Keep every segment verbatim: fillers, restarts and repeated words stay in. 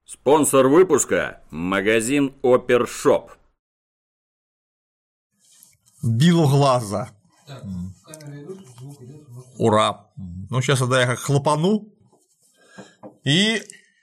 Спонсор выпуска – магазин Опершоп. Било глаза. Ура. Ну, сейчас тогда я как хлопану. И...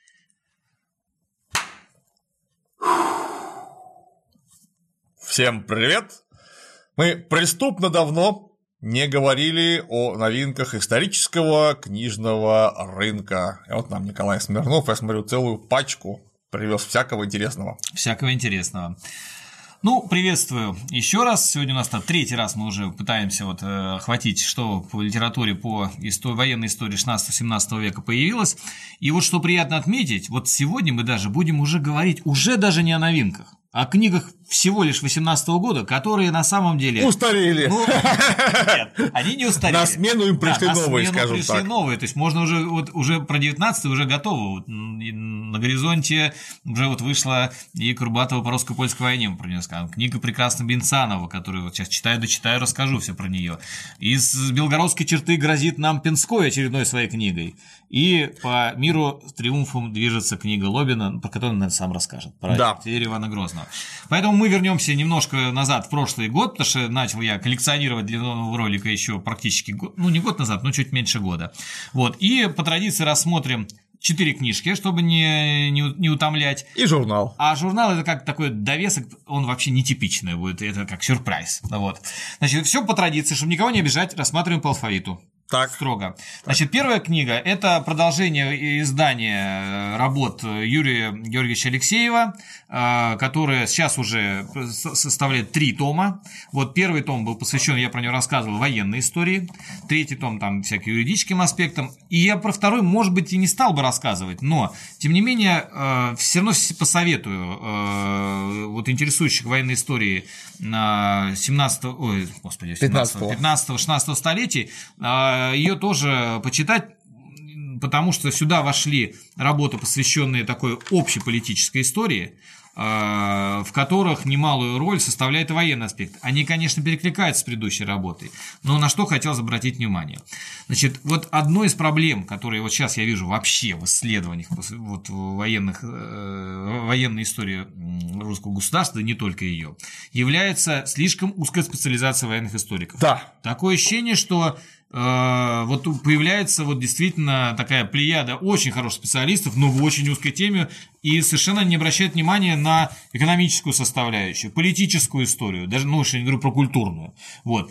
Всем привет. Мы преступно давно не говорили о новинках исторического книжного рынка. И вот нам Николай Смирнов, я смотрю, целую пачку привез всякого интересного. Всякого интересного. Ну, приветствую еще раз. Сегодня у нас там третий раз мы уже пытаемся вот э, охватить, что по литературе по истории, военной истории шестнадцатого-семнадцатого века появилось. И вот что приятно отметить, вот сегодня мы даже будем уже говорить уже даже не о новинках, а о книгах всего лишь восемнадцатого года, которые на самом деле... Устарели. Ну, нет, они не устарели. На смену им пришли да, новые, на смену скажем пришли так. новые. То есть можно уже, вот, уже про девятнадцатый уже готово. Вот, на горизонте уже вот вышла и Курбатова по русско-польской войне, мы про нее скажем. Книга прекрасно Бенцанова, которую вот сейчас читаю, дочитаю, расскажу все про нее. Из белгородской черты грозит нам Пенской очередной своей книгой. И по миру с триумфом движется книга Лобина, про которую он, наверное, сам расскажет. Про да. Тверь Ивана Грозного. Поэтому мы вернемся немножко назад в прошлый год, потому что начал я коллекционировать для нового ролика еще практически год, ну не год назад, но чуть меньше года. Вот. И по традиции рассмотрим четыре книжки, чтобы не, не, не утомлять. И журнал. А журнал это как такой довесок, он вообще нетипичный будет, это как сюрприз. Вот. Значит, все по традиции, чтобы никого не обижать, рассматриваем по алфавиту. Так. Строго. Значит, первая книга – это продолжение издания работ Юрия Георгиевича Алексеева, которое сейчас уже составляет три тома. Вот первый том был посвящен, я про него рассказывал, военной истории. Третий том там всяким юридическим аспектам. И я про второй, может быть, и не стал бы рассказывать, но, тем не менее, все равно посоветую вот интересующих военной историей семнадцатого, ой, господи, пятнадцатого-шестнадцатого столетий ее тоже почитать, потому что сюда вошли работы, посвященные такой общей политической истории, в которых немалую роль составляет и военный аспект. Они, конечно, перекликаются с предыдущей работой, но на что хотелось обратить внимание. Значит, вот одной из проблем, которые вот сейчас я вижу вообще в исследованиях вот, военных, военной истории русского государства, да не только ее, является слишком узкая специализация военных историков. Да. Такое ощущение, что вот появляется вот действительно такая плеяда очень хороших специалистов, но в очень узкой теме, и совершенно не обращает внимания на экономическую составляющую, политическую историю, даже, ну, я не говорю про культурную. Вот.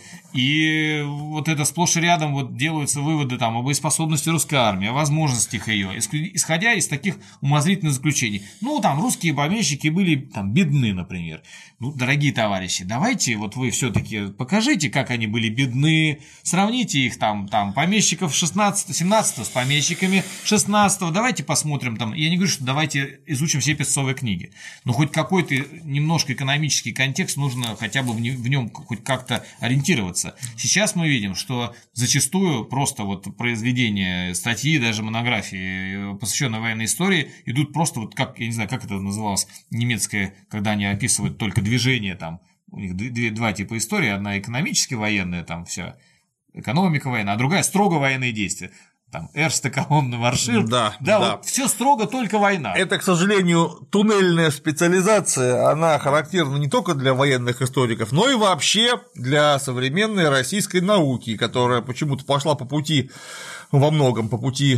И вот это сплошь и рядом вот делаются выводы там, о боеспособности русской армии, о возможностях ее, исходя из таких умозрительных заключений. Ну, там, русские помещики были там бедны, например. Ну, дорогие товарищи, давайте вот вы все-таки покажите, как они были бедны, сравните их там, там помещиков шестнадцатого-семнадцатого с помещиками шестнадцатого, давайте посмотрим там, я не говорю, что давайте изучим все песцовые книги, но хоть какой-то немножко экономический контекст нужно хотя бы в нем хоть как-то ориентироваться. Сейчас мы видим, что зачастую просто вот произведения, статьи, даже монографии, посвященные военной истории, идут просто вот как, я не знаю, как это называлось, немецкое, когда они описывают только движение там, у них две, два типа истории, одна экономически военная, там вся экономика военная, а другая строго военные действия. Там Эрсте, колонны, маршир. Да, да, да. Вот все строго, только война. Это, к сожалению, туннельная специализация, она характерна не только для военных историков, но и вообще для современной российской науки, которая почему-то пошла по пути, во многом по пути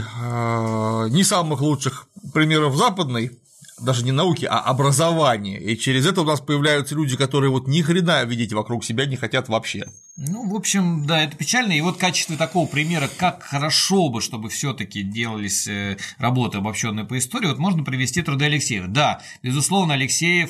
э, не самых лучших примеров западной, даже не науки, а образования. И через это у нас появляются люди, которые вот ни хрена видеть вокруг себя не хотят вообще. Ну, в общем, да, это печально. И вот в качестве такого примера, как хорошо бы, чтобы все-таки делались работы, обобщенные по истории, вот можно привести труды Алексеева. Да, безусловно, Алексеев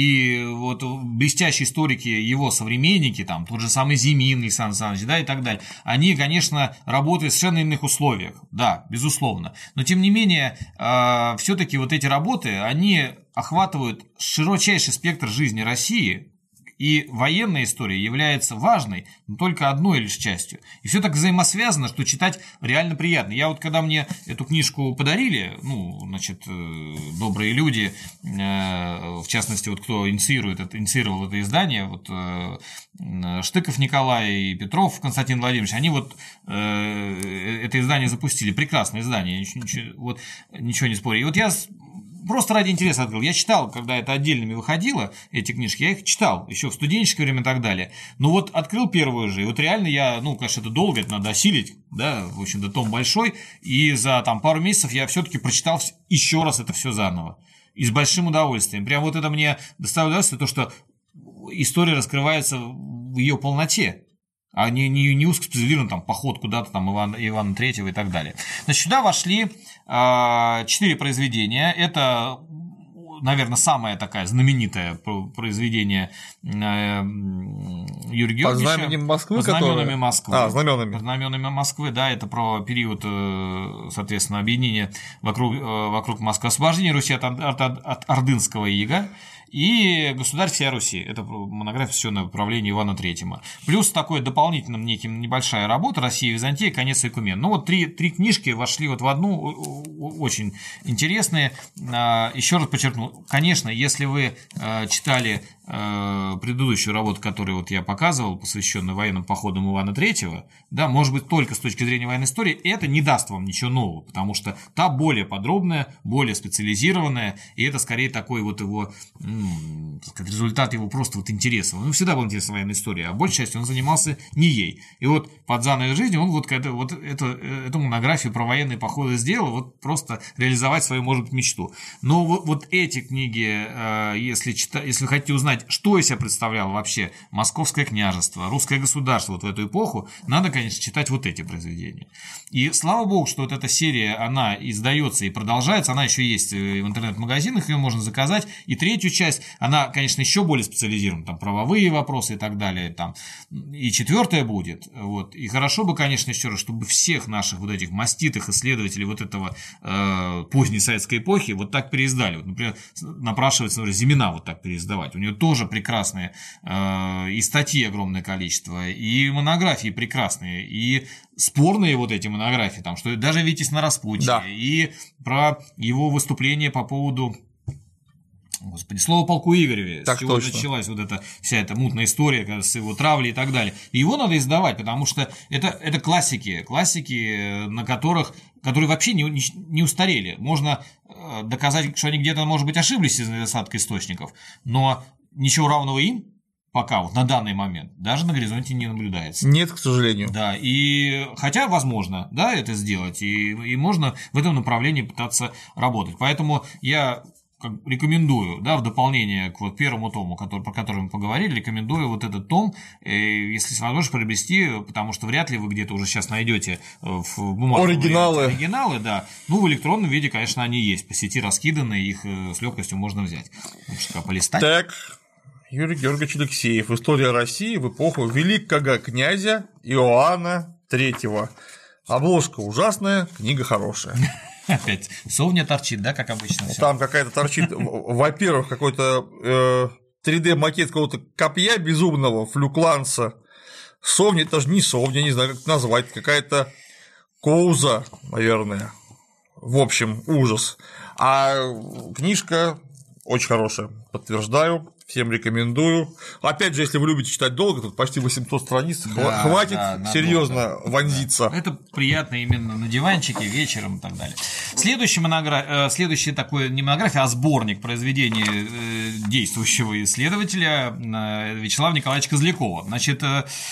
и вот блестящие историки, его современники, там, тот же самый Зимин Александр Александрович, да, и так далее, они, конечно, работают в совершенно иных условиях, да, безусловно. Но, тем не менее, все-таки вот эти работы, они охватывают широчайший спектр жизни России, и военная история является важной, но только одной лишь частью. И все так взаимосвязано, что читать реально приятно. Я вот, когда мне эту книжку подарили, ну, значит, добрые люди, в частности, вот кто инициирует это, инициировал это издание, вот Штыков Николай и Петров Константин Владимирович, они вот это издание запустили. Прекрасное издание, ничего, ничего, вот, ничего не спорю. И вот я просто ради интереса открыл. Я читал, когда это отдельными выходило, эти книжки, я их читал еще в студенческое время и так далее. Но вот открыл первую же, и вот реально я, ну, конечно, это долго, это надо осилить, да, в общем-то, том большой, и за там пару месяцев я все-таки прочитал еще раз это все заново. И с большим удовольствием. Прям вот это мне доставляет удовольствие, то, что история раскрывается в ее полноте, а не, не, не узкоспециализирован там поход куда-то там Ивана, Ивана Третьего и так далее. Значит, сюда вошли э, четыре произведения. Это, наверное, самое такое знаменитое произведение э, Юрия Георгиевича. Под знаменем Москвы, Под знаменами которое... Москвы. А, знаменами. Под знаменами Москвы, да, это про период, соответственно, объединения вокруг, вокруг Москвы, освобождения Руси от, от, от ордынского ига. И «Государь всея Руси». Это монография, посвященная правлению Ивана Третьего. Плюс такой дополнительным неким небольшая работа «Россия и Византия. Конец Икумен». Ну вот три, три книжки вошли вот в одну, очень интересные. Еще раз подчеркну, конечно, если вы читали предыдущую работу, которую вот я показывал, посвященную военным походам Ивана Третьего, да, может быть, только с точки зрения военной истории, это не даст вам ничего нового, потому что та более подробная, более специализированная, и это скорее такой вот его, м, так сказать, результат его просто вот интереса. Он всегда был интересен военной историей, а большей частью он занимался не ей. И вот под занавес жизни он вот, это, вот это, эту монографию про военные походы сделал, вот просто реализовать свою, может быть, мечту. Но вот, вот эти книги, если, читать, если вы хотите узнать, что из себя представляло вообще Московское княжество, русское государство вот в эту эпоху, надо, конечно, читать вот эти произведения. И слава богу, что вот эта серия, она издается и продолжается, она еще есть в интернет-магазинах, ее можно заказать. И третью часть, она, конечно, еще более специализирована, там правовые вопросы и так далее, там. И четвертая будет. Вот. И хорошо бы, конечно, еще раз, чтобы всех наших вот этих маститых исследователей вот этого э, поздней советской эпохи вот так переиздали. Вот, например, напрашивается, например, Зимина вот так переиздавать. У нее тоже прекрасные э, и статьи огромное количество, и монографии прекрасные, и спорные вот эти монографии, там, что даже «Витязь на распутье», да. И про его выступление по поводу, господи, слово полку Игореве, так с чего точно. Началась вот эта вся эта мутная история с его травлей и так далее. И его надо издавать, потому что это, это классики, классики, на которых, которые вообще не, не, не устарели. Можно доказать, что они где-то, может быть, ошиблись из недостатка источников, но ничего равного им пока вот на данный момент даже на горизонте не наблюдается. Нет, к сожалению. Да, и хотя возможно, да, это сделать, и, и можно в этом направлении пытаться работать. Поэтому я как рекомендую, да, в дополнение к вот первому тому, который, про который мы поговорили, рекомендую вот этот том, э, если возможно, приобрести, потому что вряд ли вы где-то уже сейчас найдете в бумажном оригиналы. оригиналы, да. Ну, в электронном виде, конечно, они есть, по сети раскиданы, их с легкостью можно взять. Можно полистать. Так, Юрий Георгиевич Алексеев. История России в эпоху великого князя Иоанна Третьего. Обложка ужасная, книга хорошая. Опять совня торчит, да, как обычно. Там какая-то торчит, во-первых, какой-то три дэ макет какого-то копья безумного, флюкланца. Совня, это же не совня, не знаю, как это назвать, какая-то коуза, наверное. В общем, ужас. А книжка очень хорошая, подтверждаю. Всем рекомендую. Опять же, если вы любите читать долго, тут почти восемьсот страниц, да, хватит да, серьезно вонзиться. Да. Это приятно именно на диванчике, вечером и так далее. Следующий, монограф... Следующий такой не монография, а сборник произведений действующего исследователя Вячеслава Николаевича Козлякова. Значит,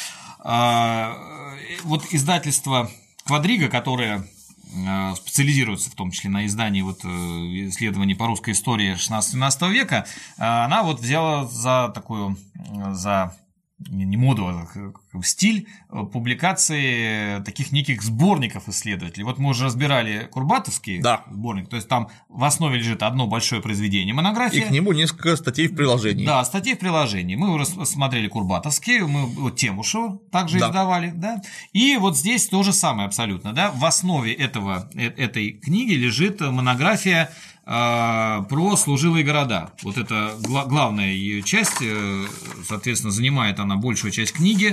вот издательство «Квадрига», которое специализируется в том числе на издании вот исследований по русской истории шестнадцатого-семнадцатого века, она вот взяла за такую, за не моду, а стиль публикации таких неких сборников исследователей. Вот мы уже разбирали Курбатовский да. сборник, то есть там в основе лежит одно большое произведение, монография. И к нему несколько статей в приложении. Да, статей в приложении. Мы рассмотрели Курбатовский, мы вот Темушева также да. издавали, да. И вот здесь то же самое абсолютно, да. В основе этого, этой книги лежит монография про служилые города. Вот это главная ее часть, соответственно, занимает она большую часть книги.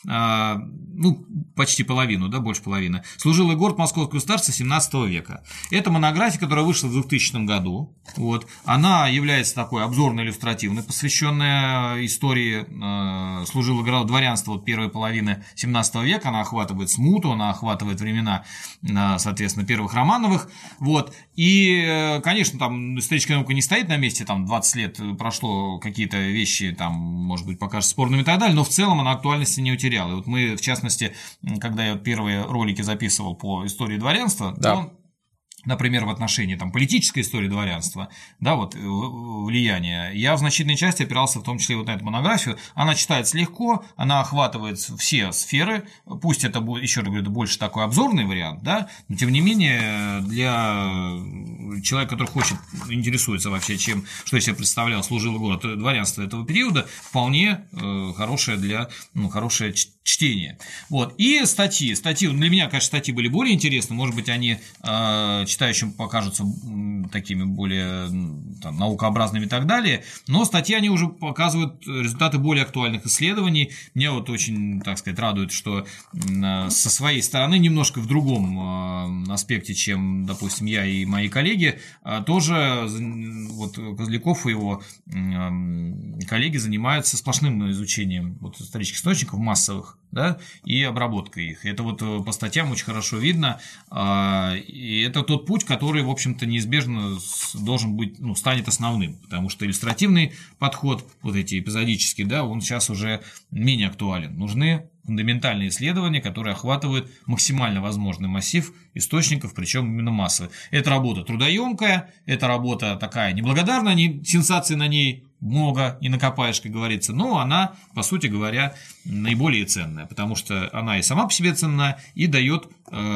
ну, почти половину, да, больше половины, служил и город Московского государства семнадцатого века. Это монография, которая вышла в двухтысячном году. Вот. Она является такой обзорно-иллюстративной, посвященная истории э, служило дворянства вот первой половины семнадцатого века. Она охватывает смуту, она охватывает времена, э, соответственно, первых Романовых. Вот. И, э, конечно, там историческая наука не стоит на месте, там двадцать лет прошло, какие-то вещи, там, может быть, покажутся спорными и так далее, но в целом она актуальности не утеряла. И вот мы, в частности, когда я вот первые ролики записывал по истории дворянства, да. то, например, в отношении там, политической истории дворянства, да, вот, влияния, я в значительной части опирался в том числе вот на эту монографию. Она читается легко, она охватывает все сферы, пусть это будет, еще раз говорю, больше такой обзорный вариант, да, но тем не менее для человека, который хочет, интересуется вообще, чем, что из себя представлял служилый город дворянства этого периода, вполне э, хорошее для, ну, хорошее чтение. Вот. И статьи, статьи, для меня, конечно, статьи были более интересны, может быть, они э, читающим покажутся такими более там, наукообразными и так далее, но статьи, они уже показывают результаты более актуальных исследований. Меня вот очень, так сказать, радует, что со своей стороны, немножко в другом аспекте, чем, допустим, я и мои коллеги, тоже вот Козляков и его коллеги занимаются сплошным изучением вот исторических источников массовых, да, и обработкой их. Это вот по статьям очень хорошо видно, и это тот путь, который, в общем-то, неизбежно должен быть, ну, станет основным, потому что иллюстративный подход, вот эти эпизодические, да, он сейчас уже менее актуален. Нужны фундаментальные исследования, которые охватывают максимально возможный массив источников, причем именно массовые. Это работа трудоемкая, это работа такая неблагодарная, не, сенсаций на ней много не накопаешь, как говорится, но она, по сути говоря, наиболее ценная, потому что она и сама по себе ценна, и дает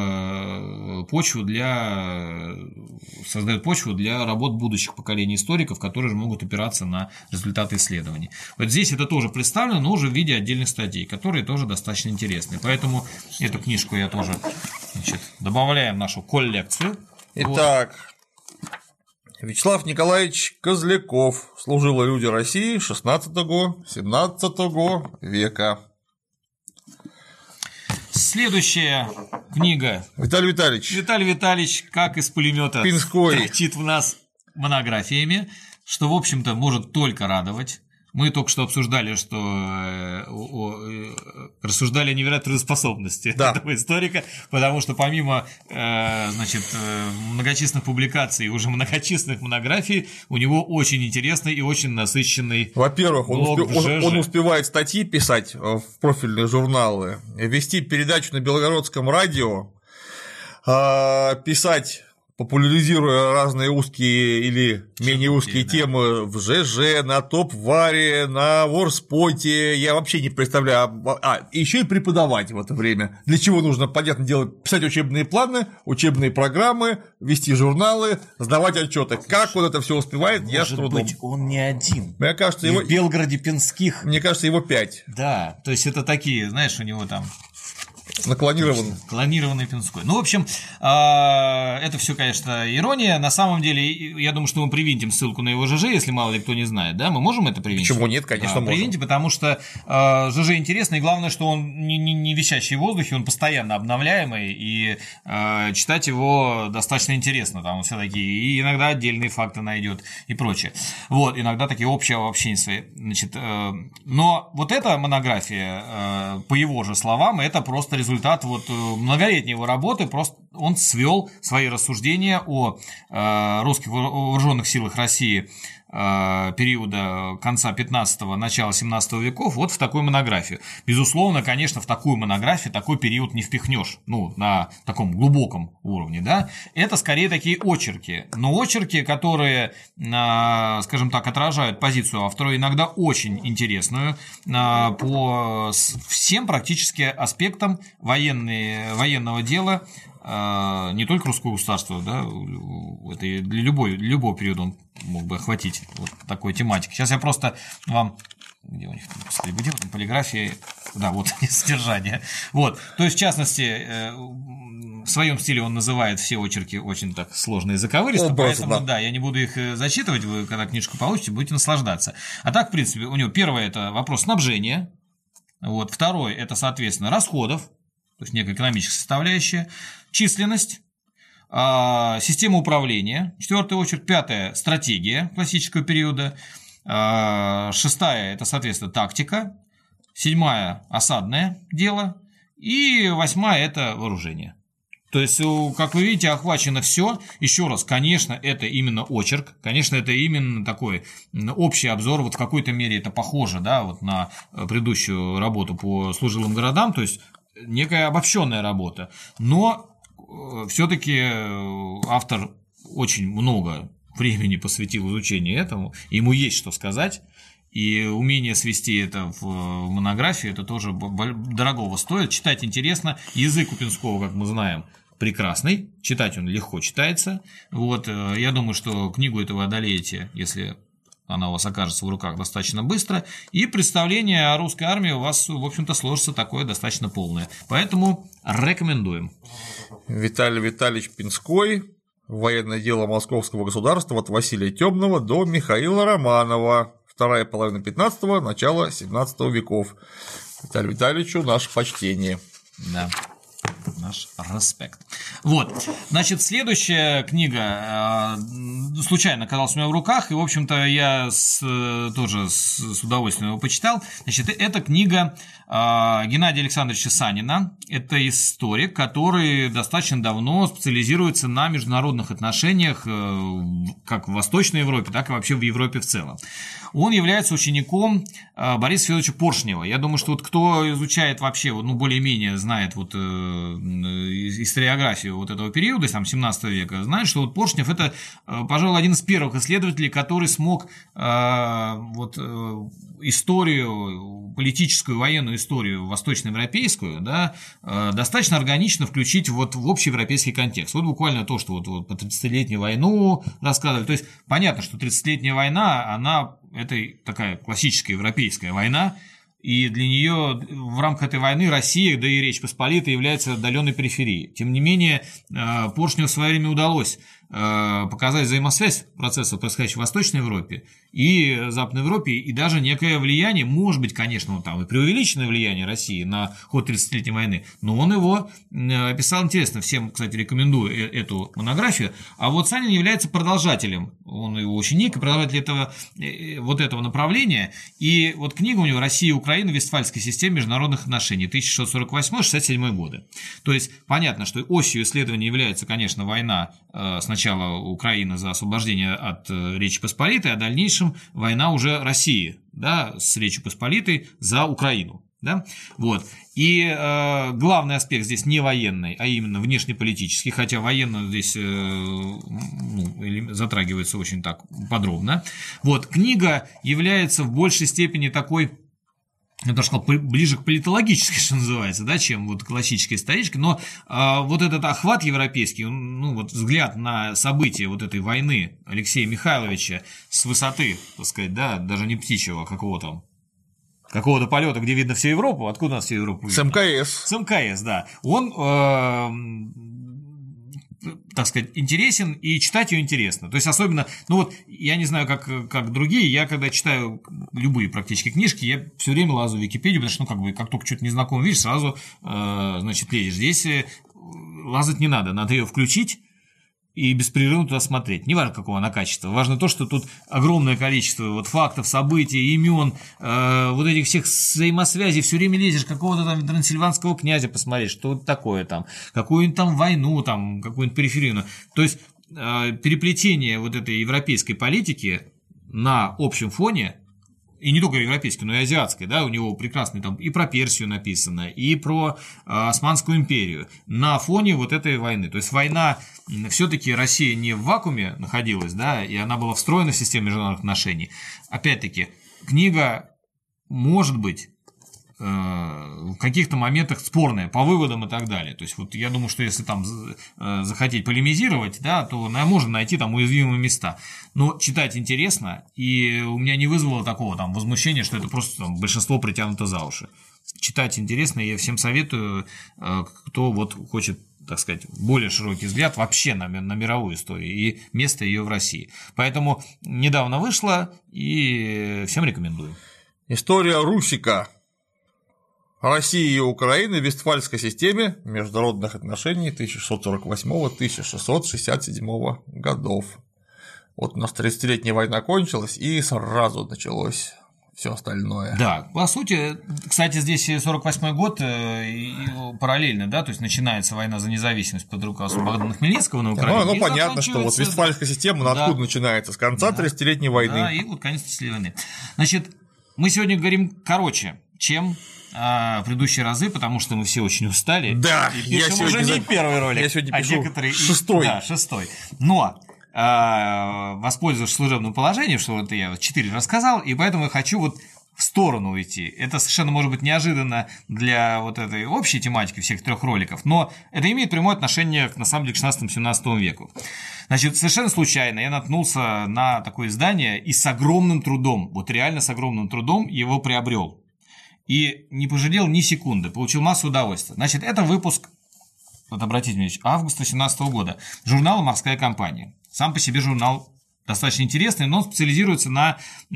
э, почву для, создает почву для работ будущих поколений историков, которые же могут опираться на результаты исследований. Вот здесь это тоже представлено, но уже в виде отдельных статей, которые тоже достаточно интересны. Поэтому эту книжку я тоже, значит, добавляем в нашу коллекцию. Итак, вот. Вячеслав Николаевич Козляков, служило люди России шестнадцатого-семнадцатого века. Следующая книга. Виталий Витальевич. Виталий Витальевич, как из пулемета, торчит в нас монографиями, что, в общем-то, может только радовать. Мы только что обсуждали, что э, о, э, рассуждали о невероятной трудоспособности да. этого историка, потому что помимо э, значит, э, многочисленных публикаций и уже многочисленных монографий, у него очень интересный и очень насыщенный Во-первых, он, блог успе- он, он успевает статьи писать в профильные журналы, вести передачу на Белгородском радио, э, писать, популяризируя разные узкие или менее узкие да. темы в ЖЖ, на Топ-Варе, на Ворспоте, я вообще не представляю, а, еще и преподавать в это время, для чего нужно, понятно дело, писать учебные планы, учебные программы, вести журналы, сдавать отчеты. Как он это все успевает, Может я с трудом. быть, он не один. Мне кажется, и его... в Белгороде Пинских. Мне кажется, его пять. Да, то есть это такие, знаешь, у него там... Наклонированный. Клонированный Пинской. Ну, в общем, это все, конечно, ирония. На самом деле, я думаю, что мы привинтим ссылку на его ЖЖ, если мало ли кто не знает, да? Мы можем это привинтить? Почему нет, конечно, да, можем. Привинтим, потому что ЖЖ интересно, и главное, что он не, не, не висящий в воздухе, он постоянно обновляемый, и читать его достаточно интересно. Там все такие, и иногда отдельные факты найдет и прочее. Вот, иногда такие общие обобщения свои. Значит, но вот эта монография, по его же словам, это просто результат вот многолетней его работы, просто он свел свои рассуждения о э, русских вооруженных силах России э, периода конца пятнадцатого, начала семнадцатого веков вот в такую монографию. Безусловно, конечно, в такую монографию такой период не впихнешь, ну, на таком глубоком уровне, да, это скорее такие очерки, но очерки, которые, э, скажем так, отражают позицию автора, иногда очень интересную э, по всем практически аспектам военные, военного дела, э, не только русского государства, да, это для, любой, для любого периода он мог бы охватить вот такой тематики. Сейчас я просто вам, где у них там, где там полиграфии, да, вот содержание, вот, то есть в частности э, в своем стиле он называет все очерки очень так сложно и заковыристо, поэтому да, я не буду их зачитывать, вы когда книжку получите, будете наслаждаться. А так, в принципе, у него первое – это вопрос снабжения. Вот. Второй – это, соответственно, расходов, то есть некая экономическая составляющая, численность, система управления, четвертый очерк, пятое – стратегия классического периода, шестая – это, соответственно, тактика, седьмая – осадное дело, и восьмая – это вооружение. То есть, как вы видите, охвачено все. Еще раз, конечно, это именно очерк, конечно, это именно такой общий обзор, вот в какой-то мере это похоже, да, вот на предыдущую работу по служилым городам, то есть некая обобщенная работа, но все-таки автор очень много времени посвятил изучению этому, ему есть что сказать. И умение свести это в монографию, это тоже дорогого стоит. Читать интересно. Язык у Пинского, как мы знаем, прекрасный. Читать он легко читается. Вот, я думаю, что книгу эту вы одолеете, если она у вас окажется в руках достаточно быстро. И представление о русской армии у вас, в общем-то, сложится такое достаточно полное. Поэтому рекомендуем. Виталий Витальевич Пинской. Военное дело Московского государства от Василия Темного до Михаила Романова. Вторая половина пятнадцатого, начало семнадцатого веков. Виталию Витальевичу наше почтение. Да, наш респект. Вот, значит, следующая книга э, случайно оказалась у меня в руках, и, в общем-то, я с, тоже с, с удовольствием его почитал. Значит, это книга э, Геннадия Александровича Санина. Это историк, который достаточно давно специализируется на международных отношениях э, как в Восточной Европе, так и вообще в Европе в целом. Он является учеником Бориса Федоровича Поршнева. Я думаю, что вот кто изучает вообще, ну, более-менее знает вот, э, историографию вот этого периода, там, семнадцатого века, знает, что вот Поршнев – это, пожалуй, один из первых исследователей, который смог э, вот, э, историю, политическую, военную историю восточноевропейскую, да, э, достаточно органично включить вот в общеевропейский контекст. Вот буквально то, что вот, вот по тридцатилетнюю войну рассказывали. То есть понятно, что тридцатилетняя война, она это такая классическая европейская война, и для нее в рамках этой войны Россия, да и Речь Посполитая является отдаленной периферией. Тем не менее, Поршневу в свое время удалось показать взаимосвязь процессов, происходящих в Восточной Европе и Западной Европе, и даже некое влияние, может быть, конечно, вот там и преувеличенное влияние России на ход тридцатилетней войны, но он его описал интересно. Всем, кстати, рекомендую эту монографию. А вот Санин является продолжателем, он его ученик и продолжатель этого, вот этого направления. И вот книга у него «Россия и Украина в Вестфальской системе международных отношений» тысяча шестьсот сорок восьмой — шестьдесят седьмой годы. То есть понятно, что осью исследования является, конечно, война сначала Сначала Украина за освобождение от Речи Посполитой, а в дальнейшем война уже России, да, с Речью Посполитой за Украину. Да? Вот. И э, главный аспект здесь не военный, а именно внешнеполитический, хотя военно здесь э, ну, затрагивается очень так подробно. Вот. Книга является в большей степени такой, я даже сказал, ближе к политологической, что называется, да, чем вот классической исторической, но э, вот этот охват европейский, ну, вот взгляд на события вот этой войны Алексея Михайловича с высоты, так сказать, да, даже не птичьего какого-то, какого-то полета, где видно всю Европу, откуда у нас всю Европу видно? С МКС. С МКС, да. Он, э, так сказать, интересен, и читать ее интересно. То есть, особенно, ну вот, я не знаю, как, как другие, я когда читаю любые практически книжки, я все время лазу в Википедию, потому что, ну, как бы, как только что-то незнакомое видишь, сразу, э, значит, лезешь. Здесь лазать не надо, надо ее включить и беспрерывно туда смотреть. Не важно, какого она качества. Важно то, что тут огромное количество вот фактов, событий, имен, э, вот этих всех взаимосвязей. Все время лезешь какого-то там трансильванского князя посмотреть, что это такое там, какую-нибудь там войну, там, какую-нибудь периферийную. То есть э, переплетение вот этой европейской политики на общем фоне, и не только европейской, но и азиатской, да, у него прекрасный там и про Персию написано, и про э, Османскую империю на фоне вот этой войны. То есть война, все-таки Россия не в вакууме находилась, да, и она была встроена в систему международных отношений. Опять-таки, книга может быть э, в каких-то моментах спорная по выводам и так далее. То есть вот я думаю, что если там э, захотеть полемизировать, да, то можно найти там уязвимые места. Но читать интересно, и у меня не вызвало такого там возмущения, что это просто там, большинство притянуто за уши. Читать интересно, я всем советую, э, кто вот хочет, так сказать, более широкий взгляд вообще на, на мировую историю и место ее в России. Поэтому недавно вышла, и всем рекомендую. История Русика. России и Украины в Вестфальской системе международных отношений тысяча шестьсот сорок восьмого — тысяча шестьсот шестьдесят седьмого годов. Вот у нас тридцатилетняя война кончилась, и сразу началось все остальное. Да, по сути, кстати, здесь сорок восьмой год параллельно, да, то есть начинается война за независимость под руководством Богдана Хмельницкого на Украине. Ну, ну понятно, что вот Вестфальская система, ну, да. Откуда начинается? С конца тридцатилетней да. войны. Да, и вот конец тридцатилетней войны. Значит, мы сегодня говорим короче, чем а, предыдущие разы, потому что мы все очень устали. Да, и пишем я уже за... не первый ролик, я сегодня пишу а некоторые... шестой. Да, шестой. Но воспользовавшись служебным положением, что вот я четыре рассказал, и поэтому я хочу вот в сторону уйти. Это совершенно может быть неожиданно для вот этой общей тематики всех трех роликов, но это имеет прямое отношение, на самом деле, к шестнадцатому-семнадцатому веку. Значит, совершенно случайно я наткнулся на такое издание и с огромным трудом, вот реально с огромным трудом его приобрел. И не пожалел ни секунды, получил массу удовольствия. Значит, это выпуск, вот обратите внимание, августа семнадцатого года, журнала «Морская компания». Сам по себе журнал достаточно интересный, но он специализируется на,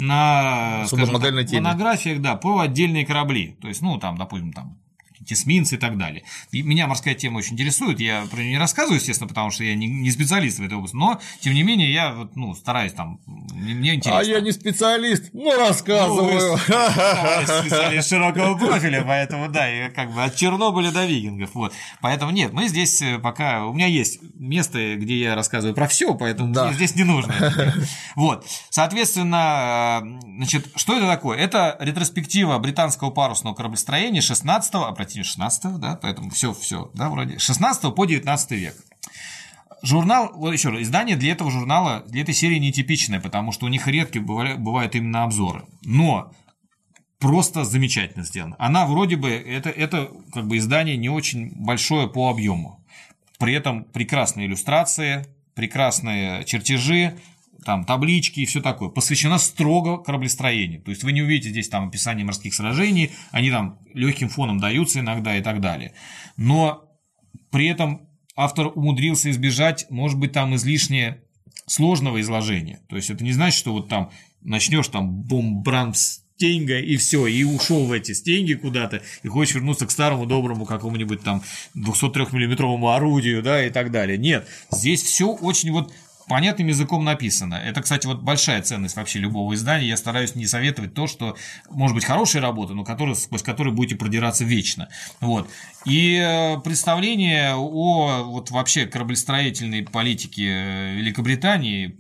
на скажем так, монографиях, да, по отдельные корабли. То есть, ну, там, допустим, там эсминцы и так далее. И меня морская тема очень интересует, я про нее не рассказываю, естественно, потому что я не, не специалист в этой области, но, тем не менее, я вот, ну, стараюсь там, мне интересно. А я не специалист, но рассказываю. Ну, специалист широкого профиля, поэтому, да, и как бы от Чернобыля до викингов, вот. Поэтому нет, мы здесь пока, у меня есть место, где я рассказываю про все, поэтому да. мне здесь не нужно. Вот, соответственно, значит, что это такое? Это ретроспектива британского парусного кораблестроения шестнадцатого, обратите шестнадцатого, да, поэтому все, все, да, вроде шестнадцатого по девятнадцатый век. Журнал, вот еще раз, издание для этого журнала, для этой серии нетипичное, потому что у них редко бывают, бывают именно обзоры, но просто замечательно сделано. Она вроде бы, это, это как бы издание не очень большое по объему, при этом прекрасные иллюстрации, прекрасные чертежи, там таблички и все такое, посвящена строго кораблестроению. То есть вы не увидите здесь там описание морских сражений, они там легким фоном даются иногда и так далее. Но при этом автор умудрился избежать, может быть, там излишне сложного изложения. То есть это не значит, что вот там начнешь там бомбрам стенга и все, и ушел в эти стенги куда-то, и хочешь вернуться к старому доброму какому-нибудь там двухсоттрёхмиллиметровому орудию, да, и так далее. Нет, здесь все очень вот понятным языком написано. Это, кстати, вот большая ценность вообще любого издания. Я стараюсь не советовать то, что может быть хорошая работа, но который, сквозь которую будете продираться вечно. Вот. И представление о вот вообще кораблестроительной политике Великобритании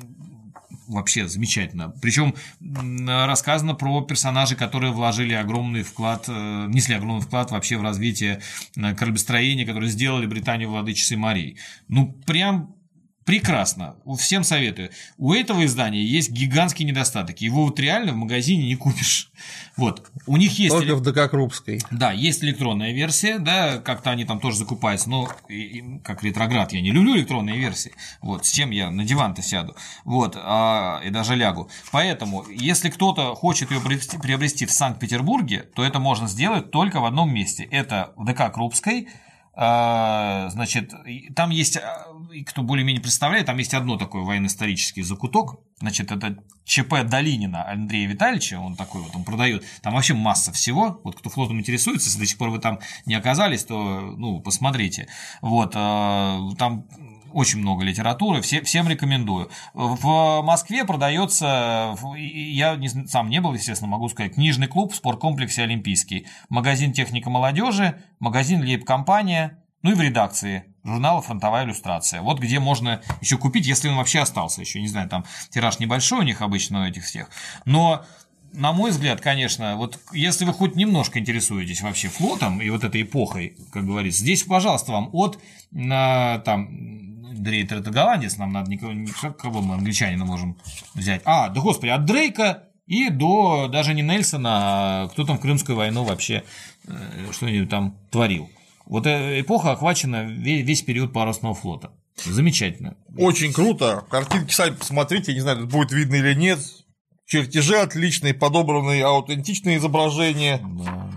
вообще замечательно. Причем рассказано про персонажей, которые вложили огромный вклад, внесли огромный вклад вообще в развитие кораблестроения, которые сделали Британию владычицей морей. Ну, прям прекрасно, всем советую. У этого издания есть гигантский недостаток, его вот реально в магазине не купишь. Вот, у них есть... Только в ДК Крупской. Да, есть электронная версия, да, как-то они там тоже закупаются, но как ретроград я не люблю электронные версии, вот, с чем я на диван-то сяду, вот, а, и даже лягу. Поэтому, если кто-то хочет ее приобрести, приобрести в Санкт-Петербурге, то это можно сделать только в одном месте, это в ДК Крупской. Значит, там есть, кто более-менее представляет, там есть одно такое военно-исторический закуток, значит, это ЧП Долинина Андрея Витальевича, он такой вот, он продает, там вообще масса всего, вот кто флотом интересуется, если до сих пор вы там не оказались, то, ну, посмотрите, вот, там очень много литературы, все, всем рекомендую. В Москве продается, я не, сам не был, естественно, могу сказать, книжный клуб в спорткомплексе Олимпийский, магазин техника молодежи, магазин Лейб-компания, ну и в редакции журнала «Фронтовая иллюстрация». Вот где можно еще купить, если он вообще остался еще, не знаю, там тираж небольшой у них обычно, у этих всех, но... На мой взгляд, конечно, вот если вы хоть немножко интересуетесь вообще флотом и вот этой эпохой, как говорится, здесь, пожалуйста, вам от на, там, Дрейтер это голландец, нам надо никого, кого мы англичанина можем взять. А, да господи, от Дрейка и до даже не Нельсона, а кто там в Крымскую войну вообще что-нибудь там творил. Вот эпоха охвачена весь период парусного флота. Замечательно. Очень круто. Картинки сами посмотрите, не знаю, будет видно или нет. Чертежи отличные, подобранные аутентичные изображения, да.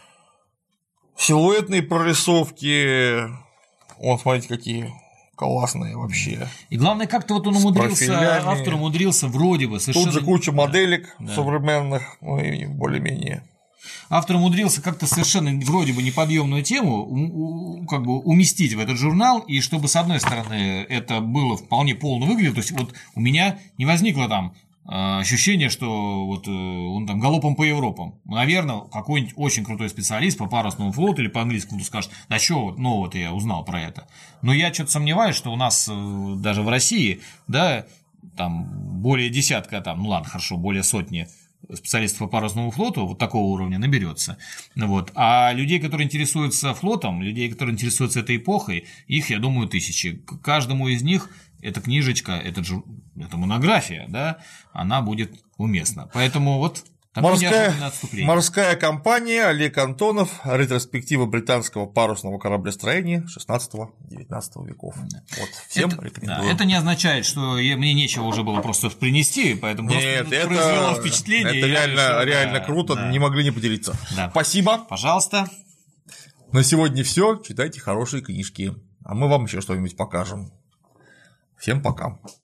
Силуэтные прорисовки. Вон, смотрите, какие классные вообще. И главное, как-то вот он умудрился, автор умудрился вроде бы совершенно... Тут же куча моделек да. современных, ну и более-менее. Автор умудрился как-то совершенно вроде бы неподъемную тему как бы уместить в этот журнал, и чтобы, с одной стороны, это было вполне полно выглядело, то есть вот у меня не возникло там ощущение, что вот он там галопом по Европам. Наверное, какой-нибудь очень крутой специалист по парусному флоту или по-английскому скажет, да что вот нового-то я узнал про это. Но я что-то сомневаюсь, что у нас даже в России, да, там более десятка, там, ну ладно, хорошо, более сотни специалистов по парусному флоту вот такого уровня наберется. Вот. А людей, которые интересуются флотом, людей, которые интересуются этой эпохой, их, я думаю, тысячи. К каждому из них эта книжечка, эта, эта монография, да, она будет уместна. Поэтому вот такое неожиданное отступление. Морская компания, Олег Антонов, ретроспектива британского парусного кораблестроения шестнадцатого-девятнадцатого веков. Вот, всем это, рекомендую. Да, это не означает, что я, мне нечего уже было просто принести, поэтому Нет, просто это, произвело впечатление. Это реально, решил, реально да, круто, да. не могли не поделиться. Да. Спасибо. Пожалуйста. На сегодня все. Читайте хорошие книжки. А мы вам еще что-нибудь покажем. Всем пока.